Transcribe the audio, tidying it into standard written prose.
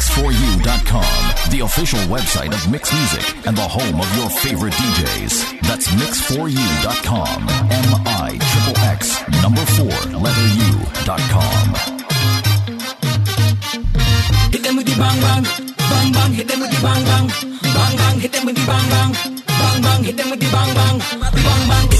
mix4u.com, the official website of Mix Music and the home of your favorite DJs. That's mix4u.com, MIXXX4U.com. Hit them with the bang bang, bang bang, hit them with the bang bang, bang bang, hit them with the bang bang, bang bang, hit them with the bang bang, bang bang.